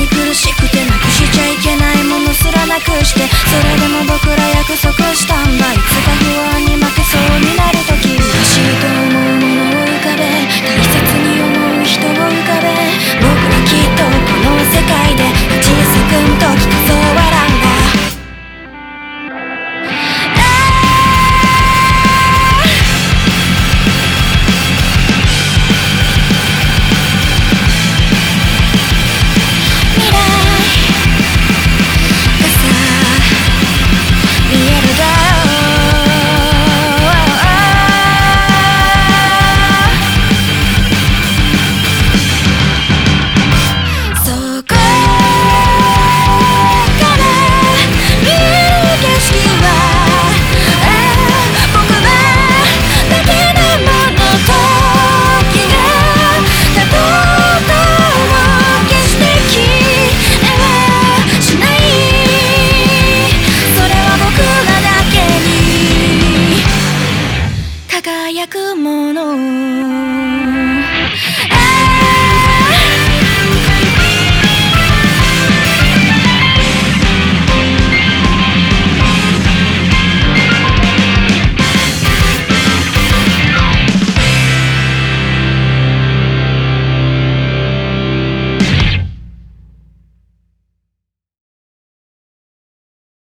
に苦しくてなくしちゃいけないものすらなくして、それでも僕ら約束したんだ。いつか不安に負けそうになるとき、欲しいと思うものを浮かべ、大切に思う人を浮かべ、僕はきっとこの世界で小さくんときっとそう笑うんだ。輝くもの